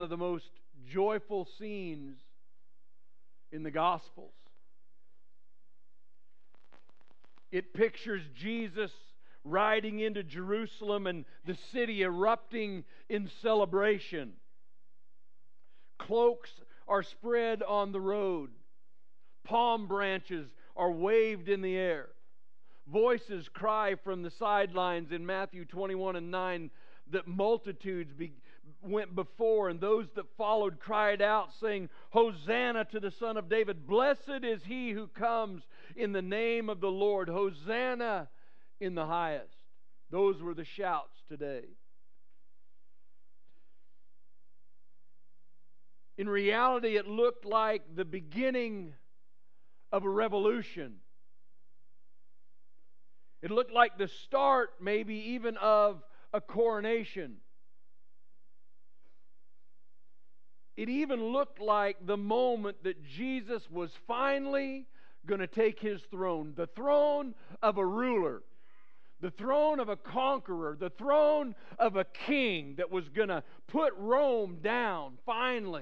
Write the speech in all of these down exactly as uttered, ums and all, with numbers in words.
of the most joyful scenes in the Gospels. It pictures Jesus riding into Jerusalem and the city erupting in celebration. Cloaks are spread on the road. Palm branches are waved in the air. Voices cry from the sidelines in Matthew twenty-one and nine that multitudes be, went before, and those that followed cried out, saying, Hosanna to the Son of David. Blessed is he who comes in the name of the Lord. Hosanna in the highest. Those were the shouts today. In reality, it looked like the beginning of a revolution. It looked like the start, maybe even of a coronation. It even looked like the moment that Jesus was finally going to take His throne. The throne of a ruler. The throne of a conqueror. The throne of a king that was going to put Rome down finally.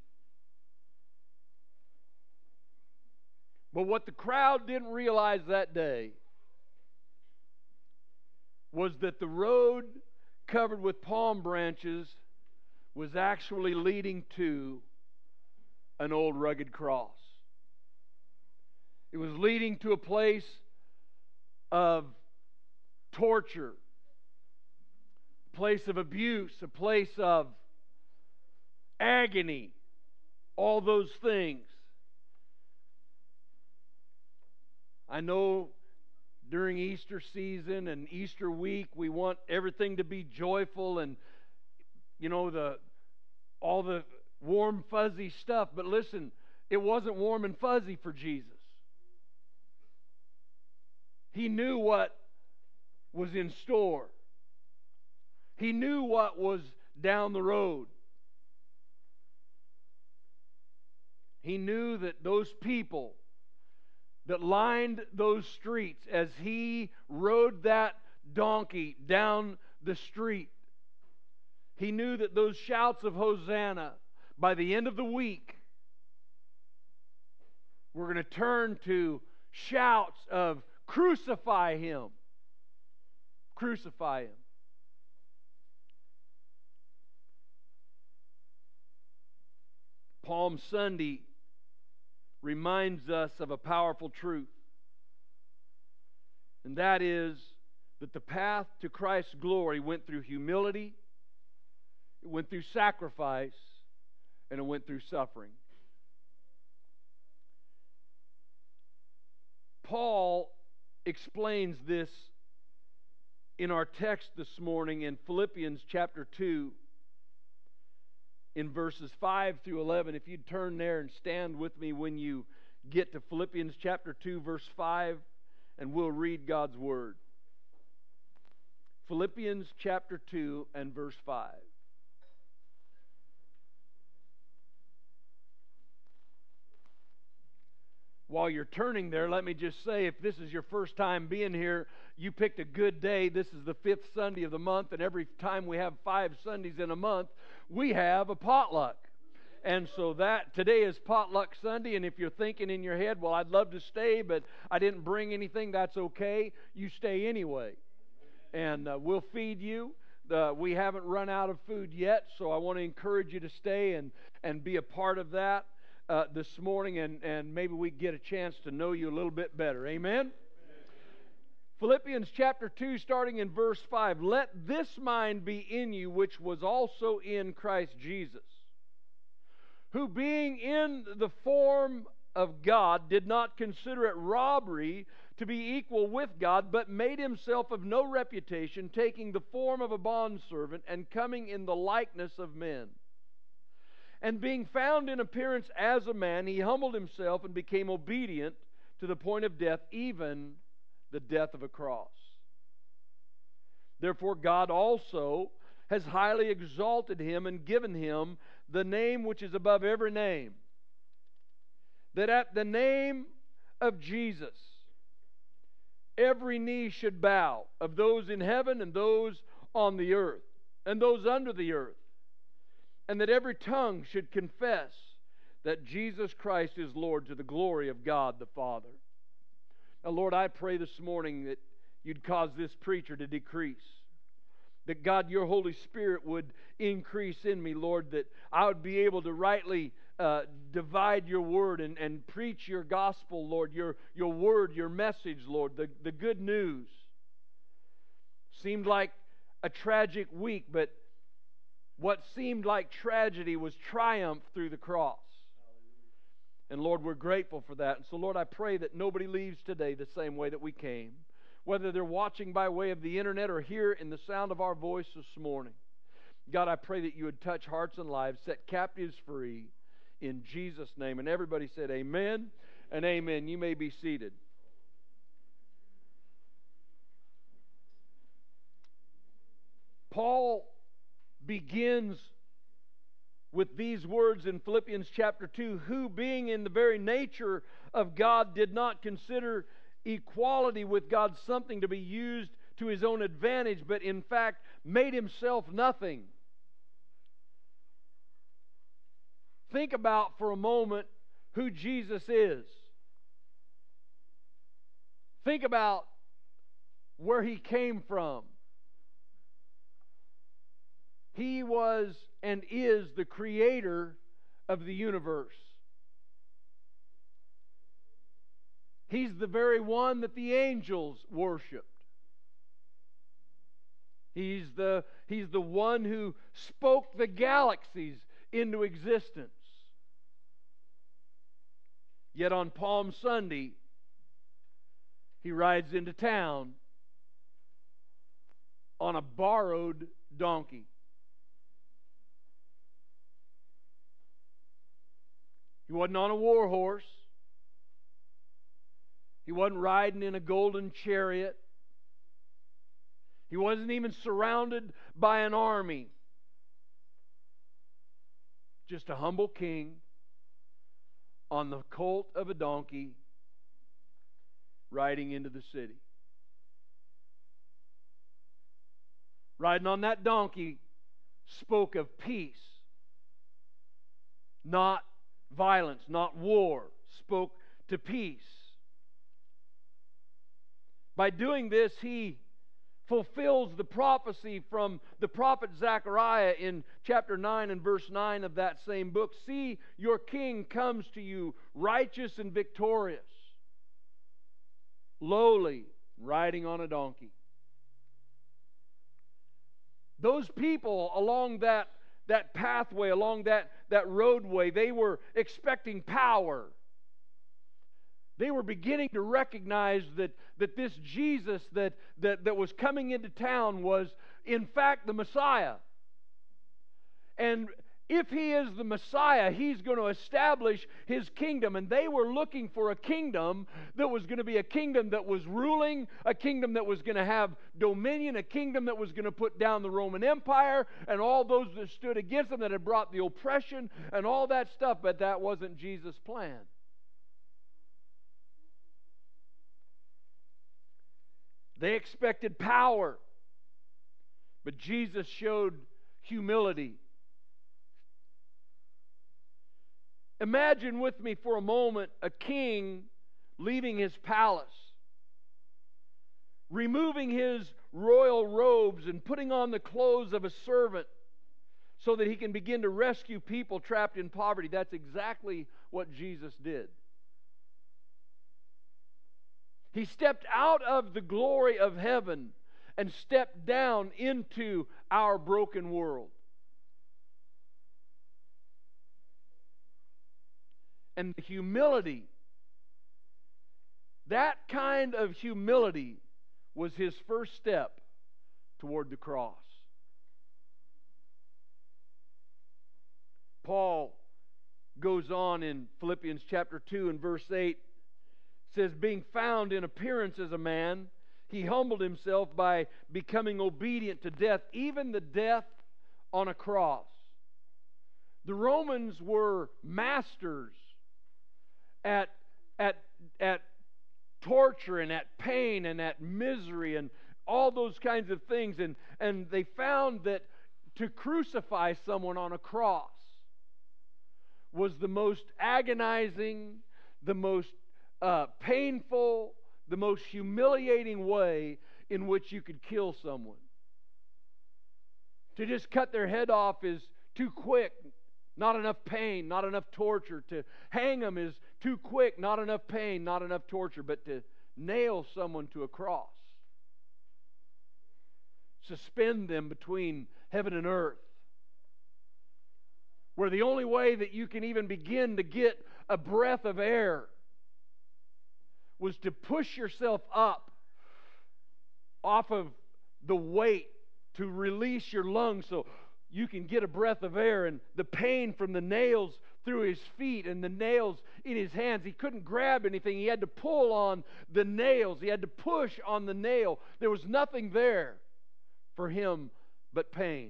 But what the crowd didn't realize that day was that the road covered with palm branches was actually leading to an old rugged cross. It was leading to a place of torture, a place of abuse, a place of agony, all those things. I know during Easter season and Easter week, we want everything to be joyful and, you know, the all the warm, fuzzy stuff. But listen, it wasn't warm and fuzzy for Jesus. He knew what was in store. He knew what was down the road. He knew that those people that lined those streets as He rode that donkey down the street, He knew that those shouts of Hosanna by the end of the week were going to turn to shouts of crucify Him. Crucify Him. Palm Sunday reminds us of a powerful truth. And that is that the path to Christ's glory went through humility, it went through sacrifice, and it went through suffering. Paul explains this in our text this morning in Philippians chapter two, in verses five through eleven. If you'd turn there and stand with me when you get to Philippians chapter two, verse five, and we'll read God's Word. Philippians chapter two and verse five. While you're turning there, let me just say, if this is your first time being here, you picked a good day. This is the fifth Sunday of the month, and every time we have five Sundays in a month, we have a potluck. And so that today is Potluck Sunday, and if you're thinking in your head, well, I'd love to stay, but I didn't bring anything, that's okay. You stay anyway. And uh, we'll feed you. Uh, we haven't run out of food yet, so I want to encourage you to stay and, and be a part of that uh, this morning, and, and maybe we get a chance to know you a little bit better. Amen? Amen. Philippians chapter two, starting in verse five. Let this mind be in you, which was also in Christ Jesus, who being in the form of God did not consider it robbery to be equal with God, but made Himself of no reputation, taking the form of a bondservant and coming in the likeness of men. And being found in appearance as a man, He humbled Himself and became obedient to the point of death, even the death of a cross. Therefore God also has highly exalted Him and given Him the name which is above every name, that at the name of Jesus every knee should bow, of those in heaven and those on the earth and those under the earth, and that every tongue should confess that Jesus Christ is Lord, to the glory of God the Father. Now, Lord, I pray this morning that You'd cause this preacher to decrease. That, God, Your Holy Spirit would increase in me, Lord, that I would be able to rightly uh, divide Your Word and, and preach Your gospel, Lord, Your, your Word, Your message, Lord, the, the good news. Seemed like a tragic week, but what seemed like tragedy was triumph through the cross. And Lord, we're grateful for that. And so, Lord, I pray that nobody leaves today the same way that we came. Whether they're watching by way of the internet or here in the sound of our voice this morning. God, I pray that You would touch hearts and lives, set captives free in Jesus' name. And everybody said amen and amen. You may be seated. Paul begins with these words in Philippians chapter two, who being in the very nature of God did not consider equality with God something to be used to His own advantage, but in fact made Himself nothing. Think about for a moment who Jesus is. Think about where He came from. He was and is the creator of the universe. He's the very one that the angels worshiped. He's the, he's the one who spoke the galaxies into existence. Yet on Palm Sunday, He rides into town on a borrowed donkey. He wasn't on a war horse. He wasn't riding in a golden chariot. He wasn't even surrounded by an army. Just a humble king on the colt of a donkey riding into the city. Riding on that donkey spoke of peace, not violence, not war. Spoke to peace. By doing this, He fulfills the prophecy from the prophet Zechariah in chapter nine and verse nine of that same book. See, your king comes to you, righteous and victorious, lowly, riding on a donkey. Those people along that, that pathway, along that, that roadway, they were expecting power. They were beginning to recognize that, that this Jesus that, that, that was coming into town was, in fact, the Messiah. And if He is the Messiah, He's going to establish His kingdom. And they were looking for a kingdom that was going to be a kingdom that was ruling, a kingdom that was going to have dominion, a kingdom that was going to put down the Roman Empire and all those that stood against them, that had brought the oppression and all that stuff. But that wasn't Jesus' plan. They expected power, but Jesus showed humility. Imagine with me for a moment a king leaving his palace, removing his royal robes and putting on the clothes of a servant so that he can begin to rescue people trapped in poverty. That's exactly what Jesus did. He stepped out of the glory of heaven and stepped down into our broken world. And the humility, that kind of humility was His first step toward the cross. Paul goes on in Philippians chapter two and verse eight, says, being found in appearance as a man, He humbled Himself by becoming obedient to death, even the death on a cross. The Romans were masters at, at, at torture and at pain and at misery and all those kinds of things. And, and they found that to crucify someone on a cross was the most agonizing, the most uh, painful, the most humiliating way in which you could kill someone. To just cut their head off is too quick, not enough pain, not enough torture. To hang them is too quick, not enough pain, not enough torture. But to nail someone to a cross, suspend them between heaven and earth, where the only way that you can even begin to get a breath of air was to push yourself up off of the weight to release your lungs so you can get a breath of air. And the pain from the nails through his feet and the nails in his hands. He couldn't grab anything. He had to pull on the nails. He had to push on the nail. There was nothing there for him but pain.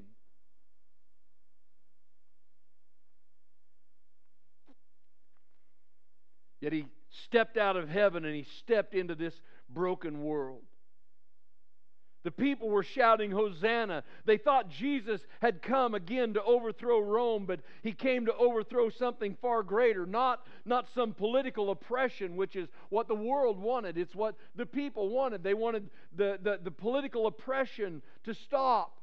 Yet he stepped out of heaven and he stepped into this broken world. The people were shouting, Hosanna. They thought Jesus had come again to overthrow Rome, but he came to overthrow something far greater. Not, not some political oppression, which is what the world wanted. It's what the people wanted. They wanted the, the, the political oppression to stop.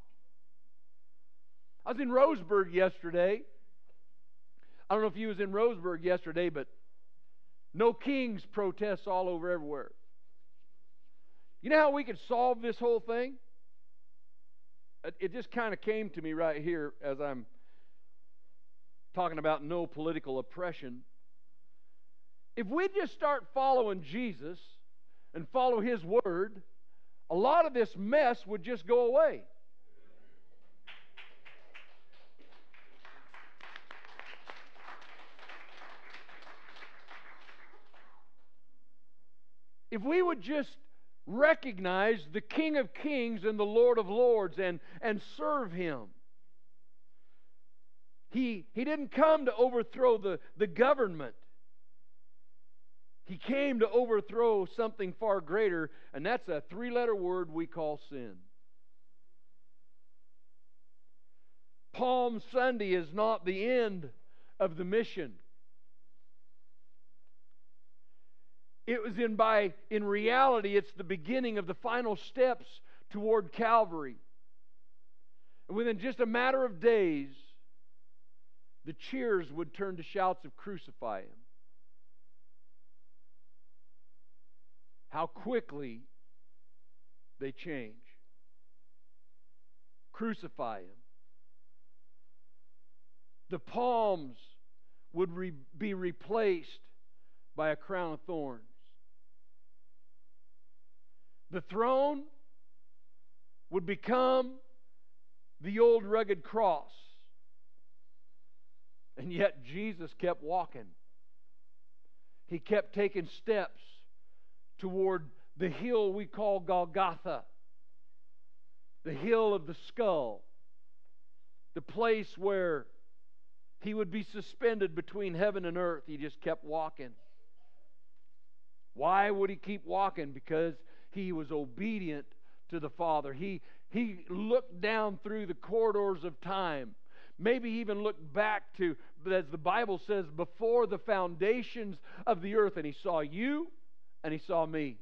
I was in Roseburg yesterday. I don't know if you was in Roseburg yesterday, but no kings protests all over everywhere. You know how we could solve this whole thing? It just kind of came to me right here as I'm talking about no political oppression. If we just start following Jesus and follow His Word, a lot of this mess would just go away. If we would just recognize the King of Kings and the Lord of Lords and, and serve Him. He, he didn't come to overthrow the, the government. He came to overthrow something far greater, and that's a three-letter word we call sin. Palm Sunday is not the end of the mission. It was in by in reality, it's the beginning of the final steps toward Calvary. And within just a matter of days, the cheers would turn to shouts of crucify Him. How quickly they change. Crucify Him. The palms would re- be replaced by a crown of thorns. The throne would become the old rugged cross. And yet Jesus kept walking. He kept taking steps toward the hill we call Golgotha, the hill of the skull, the place where He would be suspended between heaven and earth. He just kept walking. Why would He keep walking? Because He was obedient to the Father. He, he looked down through the corridors of time. Maybe even looked back to, as the Bible says, before the foundations of the earth. And He saw you and He saw me.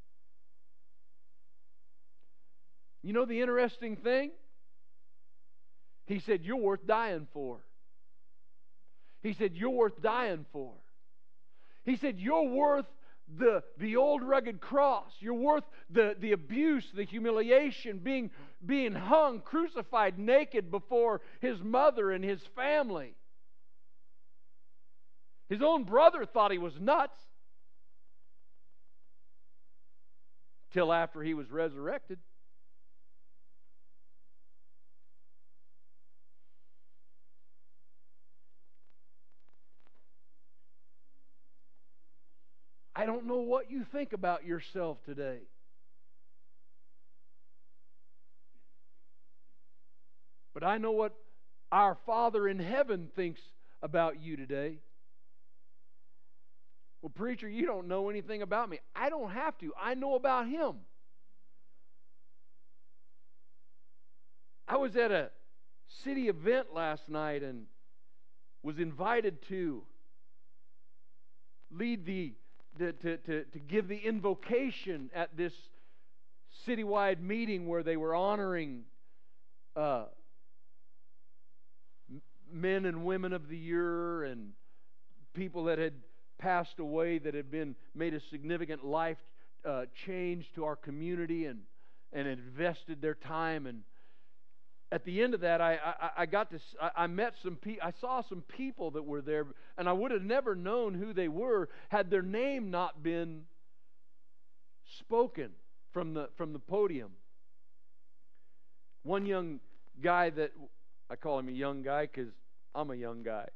You know the interesting thing? He said, you're worth dying for. He said, you're worth dying for. He said, you're worth The, the old rugged cross. You're worth the, the abuse, the humiliation, being, being hung, crucified naked before His mother and His family. His own brother thought he was nuts till after He was resurrected. I don't know what you think about yourself today. But I know what our Father in heaven thinks about you today. Well, preacher, you don't know anything about me. I don't have to. I know about Him. I was at a city event last night and was invited to lead the, the to, to, to give the invocation at this citywide meeting where they were honoring uh, men and women of the year and people that had passed away, that had been made a significant life uh, change to our community and and invested their time. And at the end of that, I I, I got to I, I met some pe- I saw some people that were there, and I would have never known who they were had their name not been spoken from the from the podium. One young guy that I call him a young guy because I'm a young guy.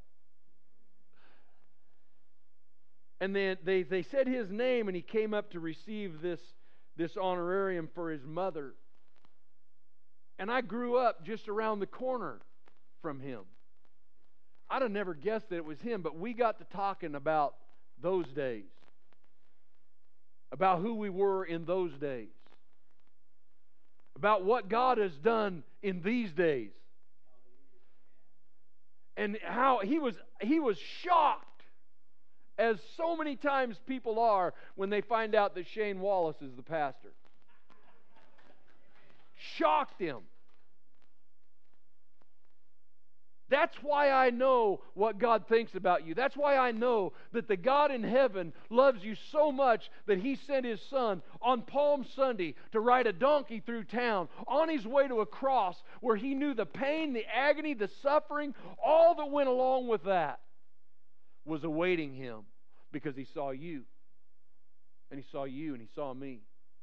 And then they, they said his name, and he came up to receive this, this honorarium for his mother. And I grew up just around the corner from him. I'd have never guessed that it was him, but we got to talking about those days, about who we were in those days, about what God has done in these days. And how he was he was shocked, as so many times people are when they find out that Shane Wallace is the pastor. Shocked him. That's why I know what God thinks about you. That's why I know that the God in heaven loves you so much that He sent His Son on Palm Sunday to ride a donkey through town on His way to a cross where He knew the pain, the agony, the suffering, all that went along with that was awaiting Him because He saw you. And He saw you and He saw me.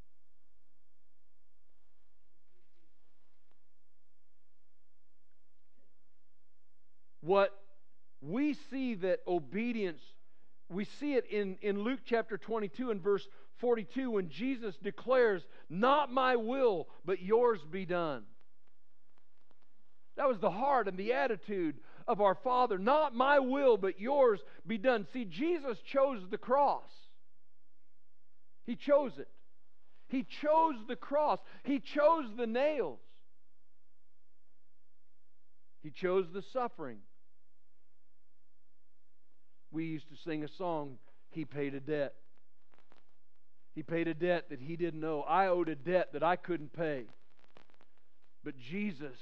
What we see that obedience, we see it in, in Luke chapter twenty-two and verse forty-two when Jesus declares, "Not my will, but yours be done." That was the heart and the attitude of our Father. Not my will, but yours be done. See, Jesus chose the cross. He chose it. He chose the cross. He chose the nails. He chose the suffering. We used to sing a song, He paid a debt. He paid a debt that He didn't owe. I owed a debt that I couldn't pay. But Jesus,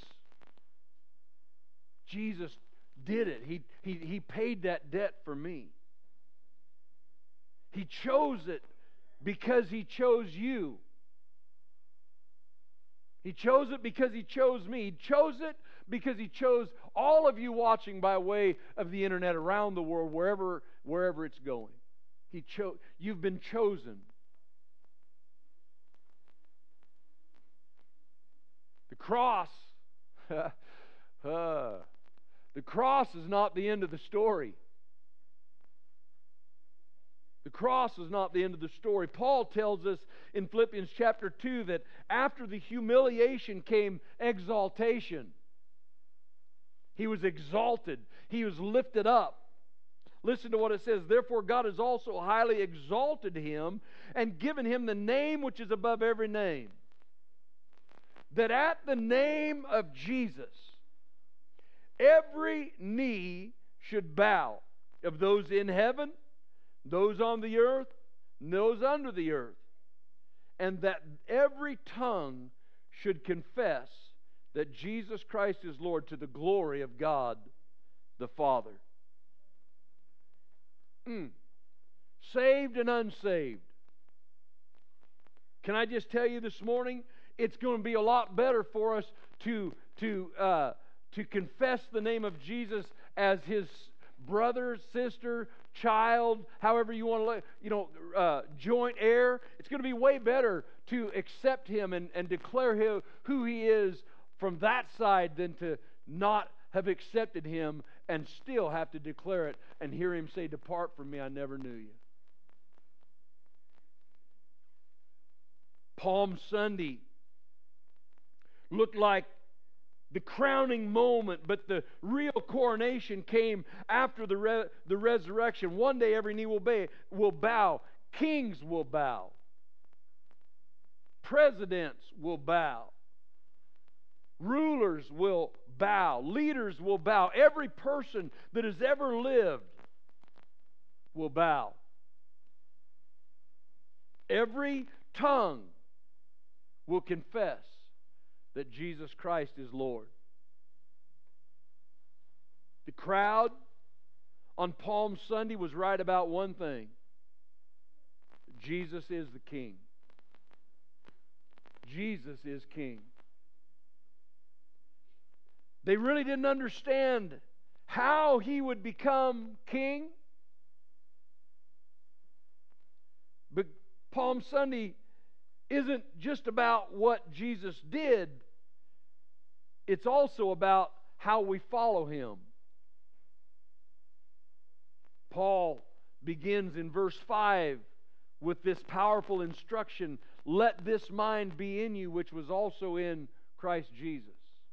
Jesus did it. He, he, he paid that debt for me. He chose it because He chose you. He chose it because He chose me. He chose it because He chose all of you watching by way of the internet around the world, wherever, wherever it's going. He chose. You've been chosen. The cross, uh, the cross is not the end of the story. The cross is not the end of the story. Paul tells us in Philippians chapter two that after the humiliation came exaltation. He was exalted. He was lifted up. Listen to what it says. Therefore God has also highly exalted Him and given Him the name which is above every name. That at the name of Jesus, every knee should bow, of those in heaven, those on the earth, and those under the earth, and that every tongue should confess that Jesus Christ is Lord, to the glory of God the Father. Mm. Saved and unsaved. Can I just tell you this morning, it's going to be a lot better for us to, to, uh, to confess the name of Jesus as His brother, sister, child, however you want to let, you know, uh, joint heir. It's going to be way better to accept Him and, and declare him, who He is from that side than to not have accepted Him and still have to declare it and hear Him say, "Depart from me, I never knew you." Palm Sunday looked like the crowning moment, but the real coronation came after the, re- the resurrection. One day every knee will, ba- will bow. Kings will bow. Presidents will bow. Rulers will bow. Leaders will bow. Every person that has ever lived will bow. Every tongue will confess that Jesus Christ is Lord. The crowd on Palm Sunday was right about one thing. Jesus is the King. Jesus is King. They really didn't understand how He would become King. But Palm Sunday isn't just about what Jesus did. It's also about how we follow Him. Paul begins in verse five with this powerful instruction, let this mind be in you, which was also in Christ Jesus.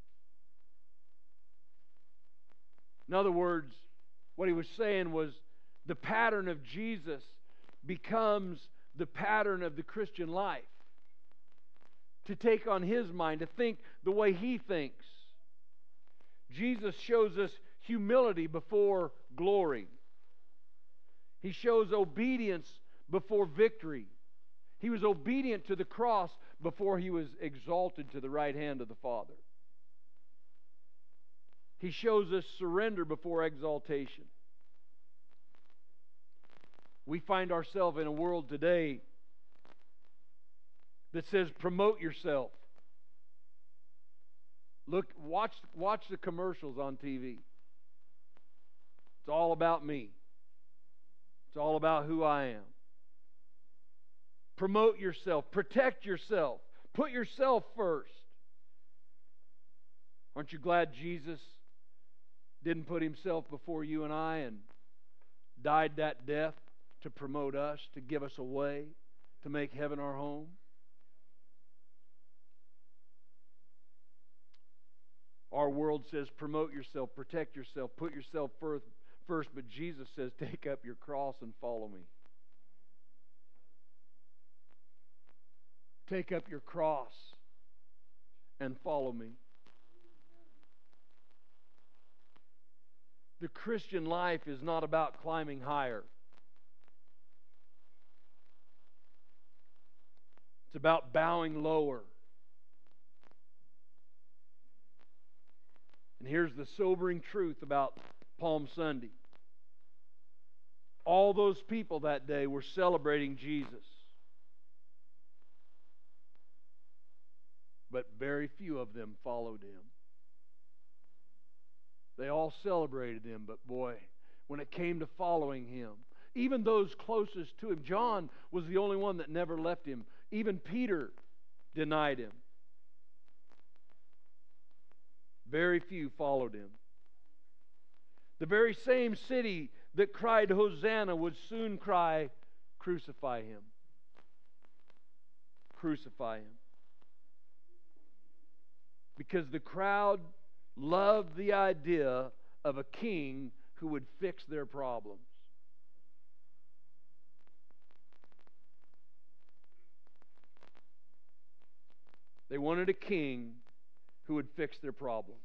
In other words, what he was saying was the pattern of Jesus becomes the pattern of the Christian life. To take on His mind, to think the way He thinks. Jesus shows us humility before glory. He shows obedience before victory. He was obedient to the cross before He was exalted to the right hand of the Father. He shows us surrender before exaltation. We find ourselves in a world today that says promote yourself. Look, watch, watch the commercials on T V. It's all about me. It's all about who I am. Promote yourself. Protect yourself. Put yourself first. Aren't you glad Jesus didn't put Himself before you and I and died that death to promote us, to give us a way, to make heaven our home? Our world says promote yourself, protect yourself, put yourself first, first, but Jesus says take up your cross and follow me. Take up your cross and follow me. The Christian life is not about climbing higher. It's about bowing lower. And here's the sobering truth about Palm Sunday. All those people that day were celebrating Jesus. But very few of them followed Him. They all celebrated Him, but boy, when it came to following Him, even those closest to Him, John was the only one that never left Him. Even Peter denied Him. Very few followed Him. The very same city that cried Hosanna would soon cry, crucify Him. Crucify Him. Because the crowd loved the idea of a king who would fix their problems. They wanted a king who would fix their problem.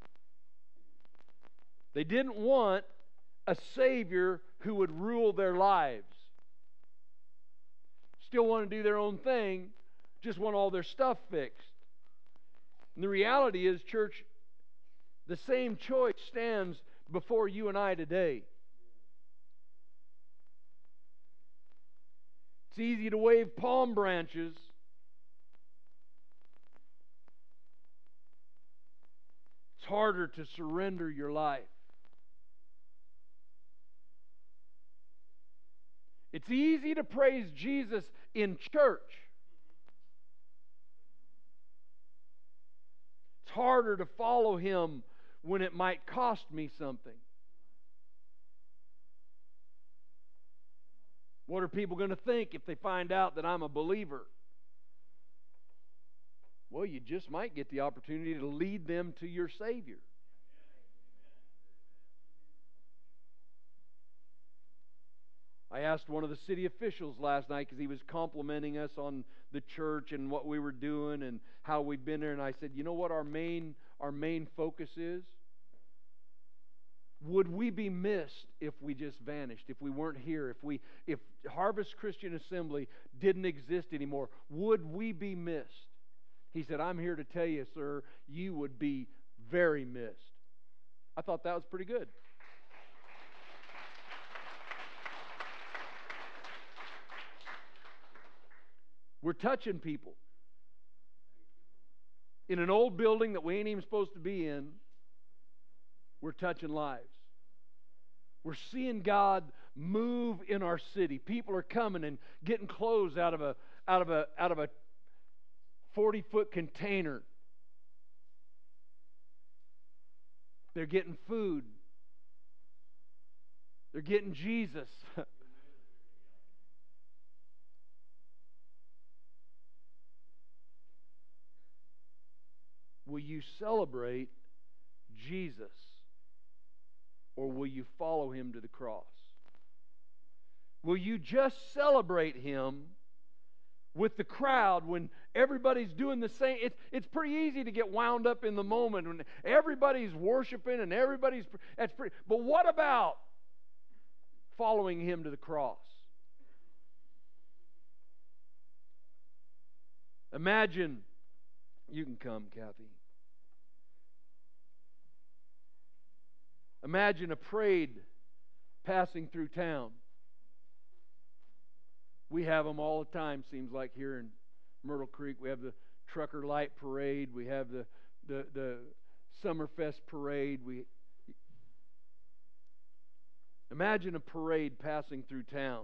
They didn't want a Savior who would rule their lives. Still want to do their own thing, just want all their stuff fixed. And the reality is, church, the same choice stands before you and I today. It's easy to wave palm branches. It's harder to surrender your life. It's easy to praise Jesus in church. It's harder to follow Him when it might cost me something. What are people going to think if they find out that I'm a believer? Well, you just might get the opportunity to lead them to your Savior. I asked one of the city officials last night because he was complimenting us on the church and what we were doing and how we've been there. And I said, you know what our main, our main focus is? Would we be missed if we just vanished, if we weren't here, if we if Harvest Christian Assembly didn't exist anymore? Would we be missed? He said, I'm here to tell you, sir, you would be very missed. I thought that was pretty good. We're touching people. In an old building that we ain't even supposed to be in, we're touching lives. We're seeing God move in our city. People are coming and getting clothes out of a out of a out of a forty-foot container. They're getting food. They're getting Jesus. Will you celebrate Jesus, or will you follow Him to the cross? Will you just celebrate Him with the crowd when everybody's doing the same? It's, it's pretty easy to get wound up in the moment when everybody's worshiping and everybody's... That's pretty, but what about following Him to the cross? Imagine... You can come, Kathy. Imagine a parade passing through town. We have them all the time, seems like, here in Myrtle Creek. We have the Trucker Light Parade. We have the, the, the Summerfest Parade. We Imagine a parade passing through town.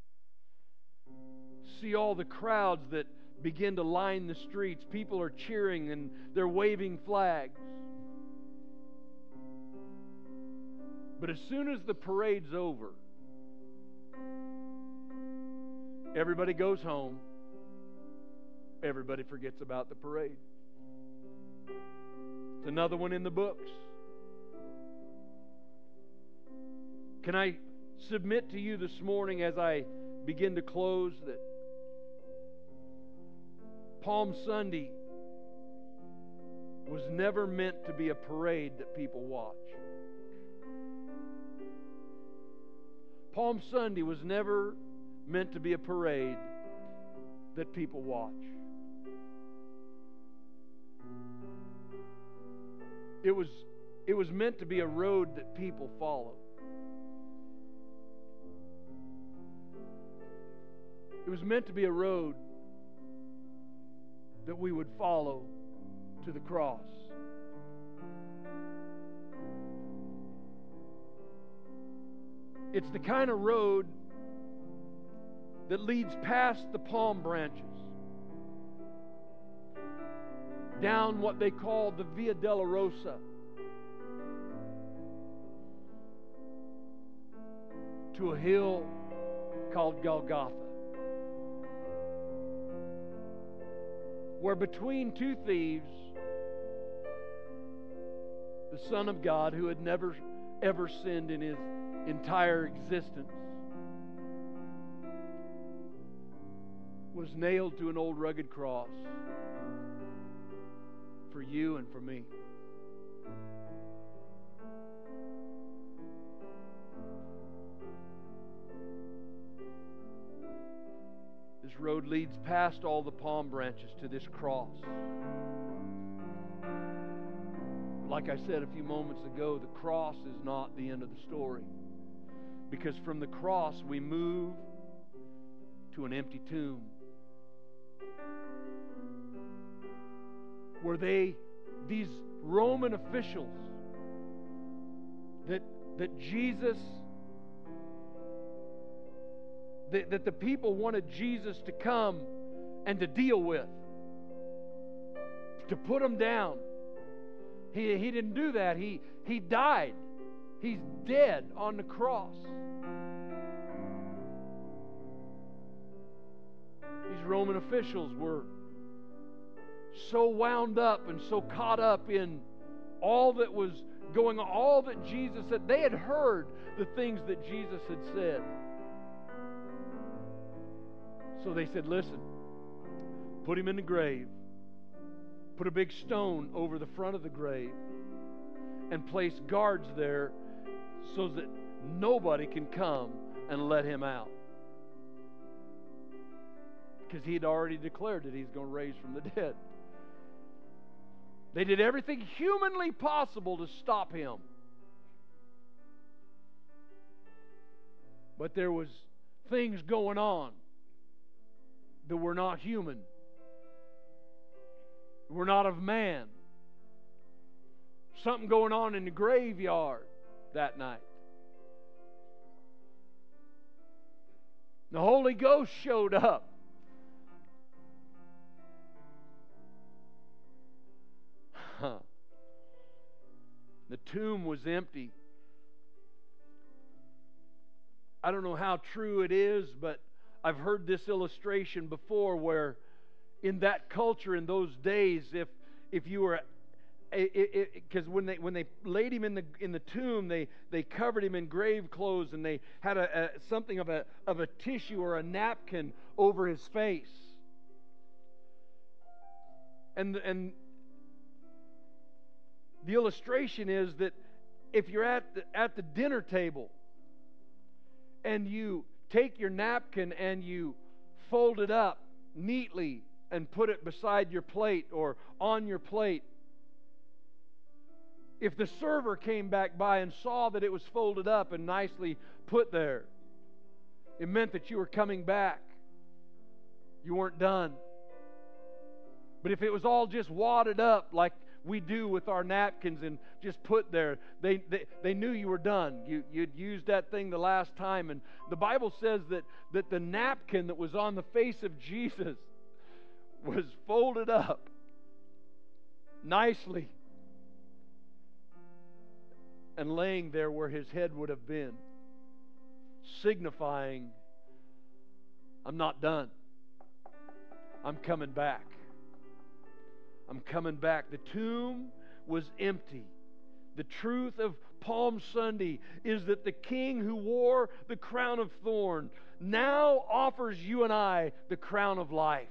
See all the crowds that begin to line the streets. People are cheering and they're waving flags. But as soon as the parade's over, everybody goes home. Everybody forgets about the parade. It's another one in the books. Can I submit to you this morning as I begin to close that Palm Sunday was never meant to be a parade that people watch. Palm Sunday was never meant to be a parade that people watch. It was, it was meant to be a road that people follow. It was meant to be a road that we would follow to the cross. It's the kind of road that leads past the palm branches, down what they call the Via Dolorosa, to a hill called Golgotha, where between two thieves, the Son of God, who had never ever sinned in His entire existence, was nailed to an old rugged cross for you and for me. This road leads past all the palm branches to this cross. Like I said a few moments ago, the cross is not the end of the story. Because from the cross we move to an empty tomb, where they, these Roman officials that, that Jesus, that, that the people wanted Jesus to come and to deal with, to put him down. He, he didn't do that. He, he died. He's dead on the cross. These Roman officials were so wound up and so caught up in all that was going on, all that Jesus said. They had heard the things that Jesus had said. So they said, listen, put him in the grave. Put a big stone over the front of the grave and place guards there so that nobody can come and let him out. Because he had already declared that he's going to raise from the dead. They did everything humanly possible to stop him. But there was things going on that were not human, were not of man. Something going on in the graveyard that night. The Holy Ghost showed up. Huh. The tomb was empty. I don't know how true it is, but I've heard this illustration before where in that culture in those days, if if you were, because when they when they laid him in the in the tomb, they they covered him in grave clothes and they had a, a something of a of a tissue or a napkin over his face. And and the illustration is that if you're at the, at the dinner table and you take your napkin and you fold it up neatly and put it beside your plate or on your plate, if the server came back by and saw that it was folded up and nicely put there, it meant that you were coming back. You weren't done. But if it was all just wadded up like we do with our napkins and just put there, they, they, they knew you were done. You, you'd used that thing the last time. And the Bible says that, that the napkin that was on the face of Jesus was folded up nicely and laying there where his head would have been, signifying, I'm not done. I'm coming back. I'm coming back. The tomb was empty. The truth of Palm Sunday is that the King who wore the crown of thorn now offers you and I the crown of life.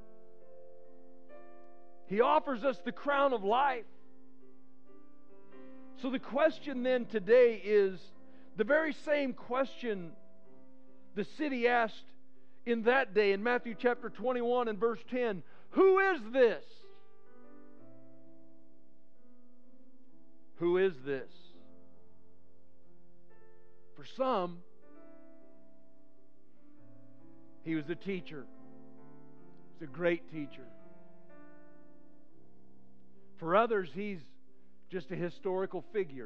He offers us the crown of life. So the question then today is the very same question the city asked in that day in Matthew chapter twenty-one and verse ten. Who is this? Who is this? For some, he was a teacher. He's a great teacher. For others, he's just a historical figure.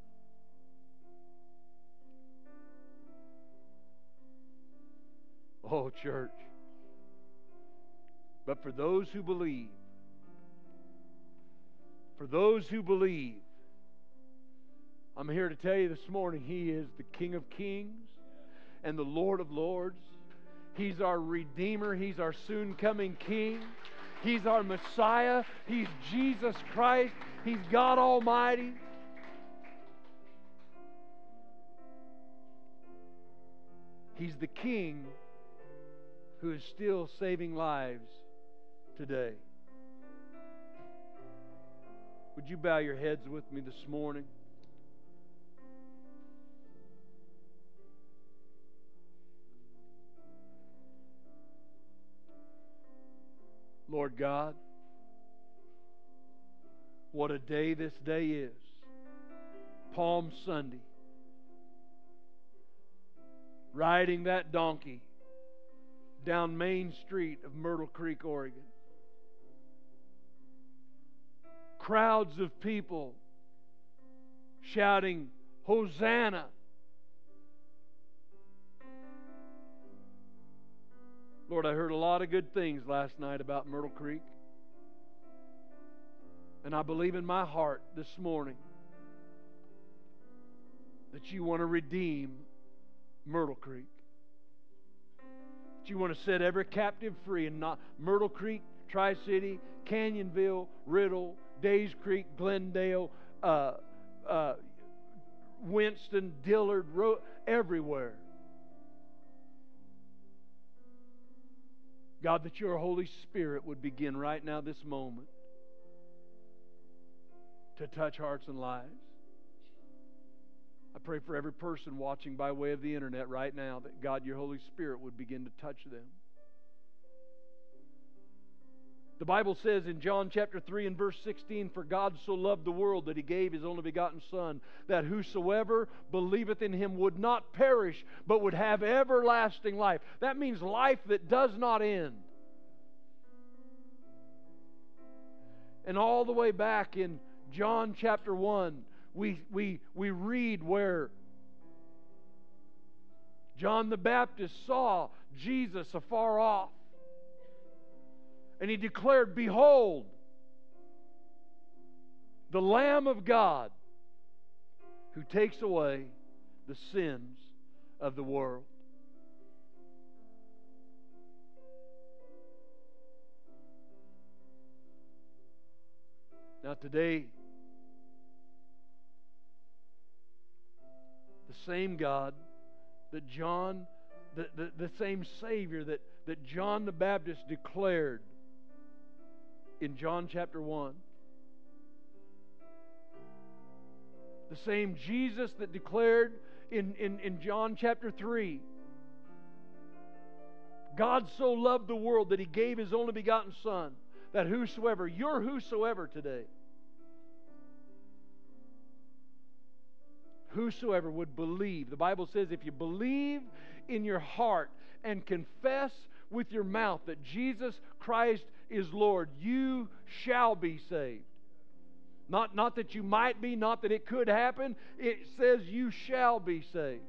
Oh, church. But for those who believe, for those who believe, I'm here to tell you this morning, He is the King of Kings and the Lord of Lords. He's our Redeemer. He's our soon-coming King. He's our Messiah. He's Jesus Christ. He's God Almighty. He's the King who is still saving lives today. Would you bow your heads with me this morning? Lord God, what a day this day is. Palm Sunday. Riding that donkey down Main Street of Myrtle Creek, Oregon. Crowds of people shouting, Hosanna! Lord, I heard a lot of good things last night about Myrtle Creek. And I believe in my heart this morning that you want to redeem Myrtle Creek. That you want to set every captive free, and not Myrtle Creek, Tri-City, Canyonville, Riddle, Days Creek, Glendale, uh, uh, Winston, Dillard, Ro- everywhere. God, that your Holy Spirit would begin right now, this moment, to touch hearts and lives. I pray for every person watching by way of the internet right now that God, your Holy Spirit would begin to touch them. The Bible says in John chapter three and verse sixteen, "For God so loved the world that He gave His only begotten Son, that whosoever believeth in Him would not perish, but would have everlasting life." That means life that does not end. And all the way back in John chapter one, we, we, we read where John the Baptist saw Jesus afar off. And he declared, "Behold, the Lamb of God who takes away the sins of the world." Now today, the same God that John, the, the, the same Savior that, that John the Baptist declared in John chapter one, the same Jesus that declared in, in, in John chapter three, "God so loved the world that He gave His only begotten Son, that whosoever," you're whosoever today, "whosoever would believe." The Bible says if you believe in your heart and confess with your mouth that Jesus Christ is Lord, you shall be saved. Not, not that you might be, not that it could happen. It says you shall be saved.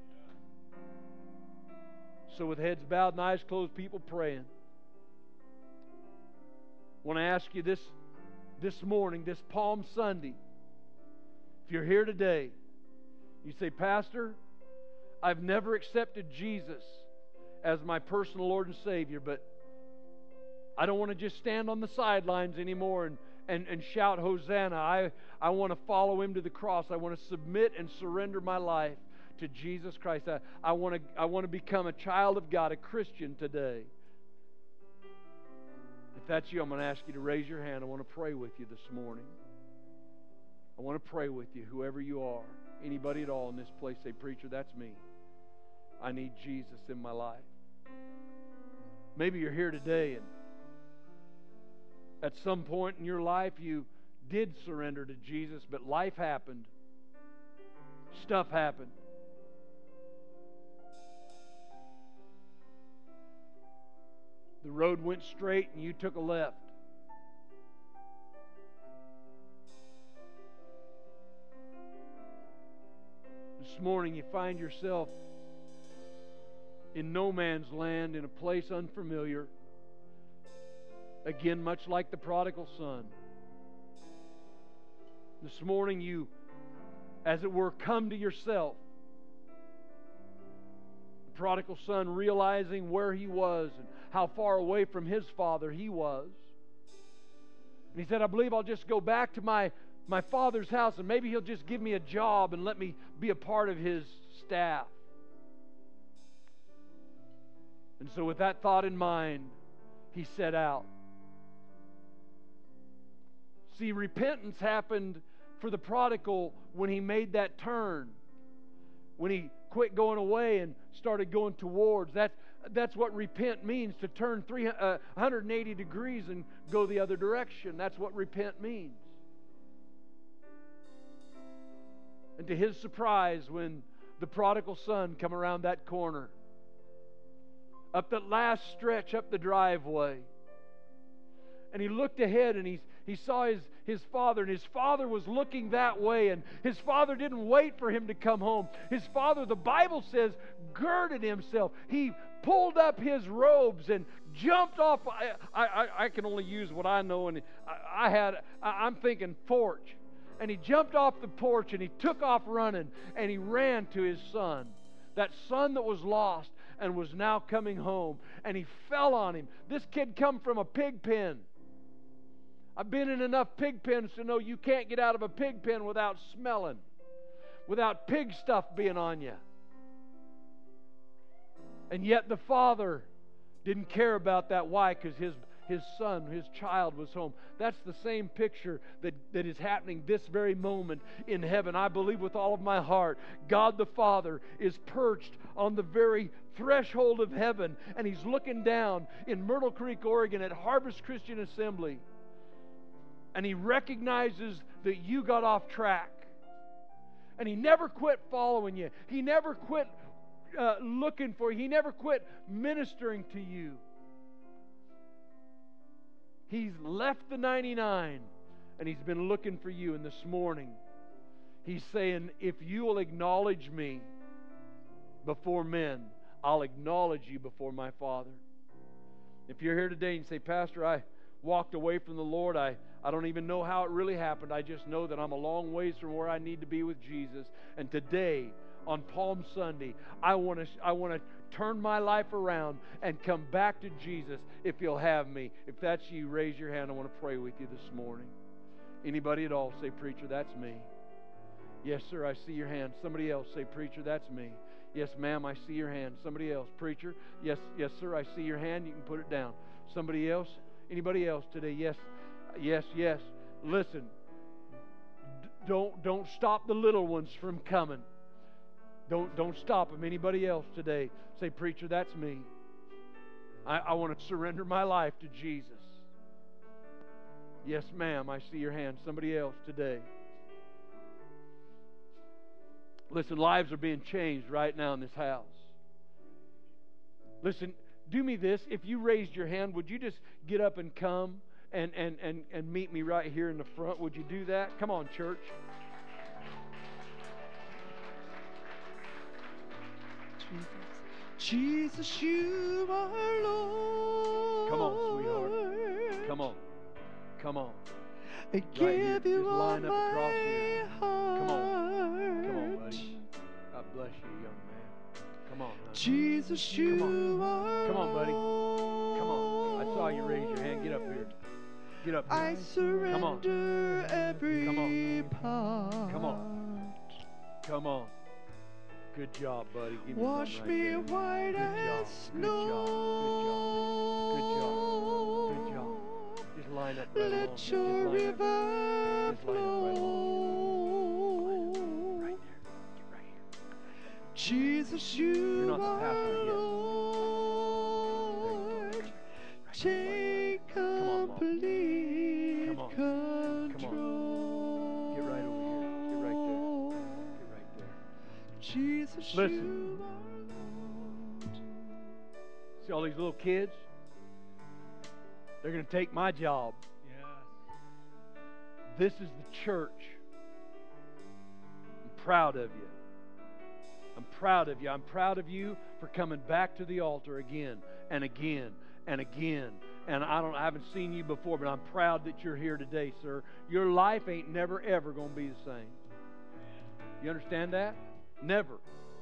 So with heads bowed and eyes closed, people praying, I want to ask you this, this morning, this Palm Sunday, if you're here today, you say, "Pastor, I've never accepted Jesus as my personal Lord and Savior, but I don't want to just stand on the sidelines anymore and, and, and shout Hosanna. I, I want to follow Him to the cross. I want to submit and surrender my life to Jesus Christ. I, I, want to, I want to become a child of God, a Christian today." If that's you, I'm going to ask you to raise your hand. I want to pray with you this morning. I want to pray with you, whoever you are. Anybody at all in this place, say, "Preacher, that's me. I need Jesus in my life." Maybe you're here today and at some point in your life you did surrender to Jesus, but life happened. Stuff happened. The road went straight and you took a left. This morning you find yourself in no man's land, in a place unfamiliar. Again, much like the prodigal son. This morning you, as it were, come to yourself. The prodigal son realizing where he was and how far away from his father he was. And he said, "I believe I'll just go back to my, my father's house and maybe he'll just give me a job and let me be a part of his staff." And so with that thought in mind, he set out. See, repentance happened for the prodigal when he made that turn. When he quit going away and started going towards. That's, that's what repent means, to turn three, uh, one hundred eighty degrees and go the other direction. That's what repent means. And to his surprise, when the prodigal son come around that corner, up that last stretch up the driveway, and he looked ahead and he, he saw his, his father, and his father was looking that way, and his father didn't wait for him to come home. His father, the Bible says, girded himself. He pulled up his robes and jumped off. I, I, I can only use what I know, and I, I had, I, I'm thinking porch. And he jumped off the porch and he took off running and he ran to his son. That son that was lost and was now coming home. And he fell on him. This kid come from a pig pen. I've been in enough pig pens to know you can't get out of a pig pen without smelling, without pig stuff being on you. And yet the father didn't care about that. Why? Because his, his son, his child was home. That's the same picture that, that is happening this very moment in heaven. I believe with all of my heart, God the Father is perched on the very threshold of heaven, and He's looking down in Myrtle Creek, Oregon at Harvest Christian Assembly, and He recognizes that you got off track. And He never quit following you. He never quit uh, looking for you. He never quit ministering to you. He's left the ninety-nine, and He's been looking for you. And this morning, He's saying, if you will acknowledge Me before men, I'll acknowledge you before my Father. If you're here today and you say, Pastor, I walked away from the Lord. I, I don't even know how it really happened. I just know that I'm a long ways from where I need to be with Jesus. And today, on Palm Sunday, I want to I want to turn my life around and come back to Jesus if He'll have me. If that's you, raise your hand. I want to pray with you this morning. Anybody at all say, Preacher, that's me. Yes, sir, I see your hand. Somebody else say, Preacher, that's me. Yes, ma'am, I see your hand. Somebody else. Preacher, yes, yes, sir, I see your hand. You can put it down. Somebody else? Anybody else today? Yes, yes, yes. Listen, d- don't don't stop the little ones from coming. Don't don't stop them. Anybody else today? Say, Preacher, that's me. I, I want to surrender my life to Jesus. Yes, ma'am, I see your hand. Somebody else today. Listen, lives are being changed right now in this house. Listen, do me this. If you raised your hand, would you just get up and come and, and, and, and meet me right here in the front? Would you do that? Come on, church. Jesus, you are Lord. Come on, sweetheart. Come on. Come on. I Right give here. you Just all line up across my here. heart. Come on. Come on, buddy. God bless you, young man. Come on, honey. Jesus, you Come are Come on, buddy. Come on. I saw you raise your hand. Get up here. Get up here. I surrender every Come on. part. Come on. Come on. Good job, buddy. Give me Wash something me right there. white Good as job. snow. Good job. Good job. Good job. Just line up right along. Let Just your line up. river Just line up right along. flow. Right there. Get right here. Jesus, You're you not the are pastor yet. Lord. Take Come on, Mom. complete Come on. control. Come on. Get right over here. Get right there. Get right there. Jesus, Listen. you are Lord. See all these little kids? They're going to take my job. This is the church. I'm proud of you. I'm proud of you. I'm proud of you for coming back to the altar again and again and again. And I don't I haven't seen you before, but I'm proud that you're here today, sir. Your life ain't never ever going to be the same. You understand that? Never.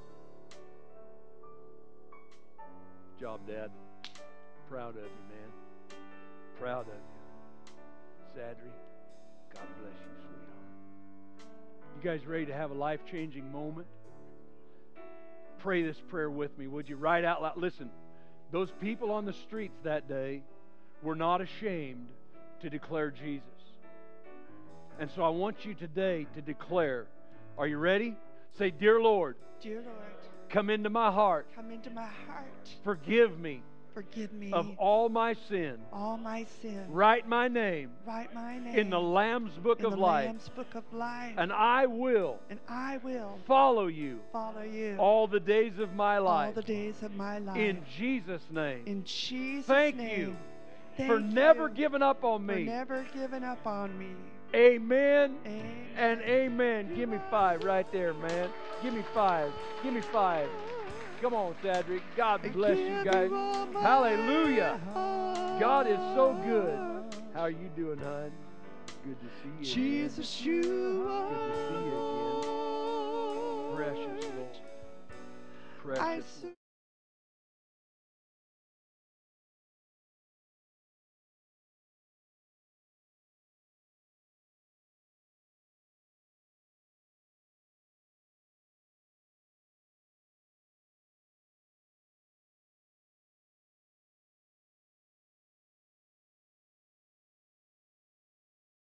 Good job, Dad. Proud of you, man. Proud of you. Sadri, God bless you, sweetheart. You guys ready to have a life-changing moment? Pray this prayer with me, would you? Right out loud. Listen, those people on the streets that day were not ashamed to declare Jesus. And so I want you today to declare. Are you ready? Say, Dear Lord, Dear Lord, come into my heart. come into my heart. Forgive me Forgive me of all my sin. all my sin. Write my name Write my name in the Lamb's Book in of the Life. Lamb's Book of Life. And I will And I will follow you follow you all the days of my all life. the days of my life. In Jesus' name. In Jesus' Thank name. you Thank for never you giving up on for me. never giving up on me. Amen Amen. and amen. Give me five right there, man. Give me five. Give me five. Come on, Cedric. God bless you guys. Hallelujah. God is so good. How are you doing, hon? Good to see you. Jesus, you are Good to see you again. Precious Lord. I Precious Lord.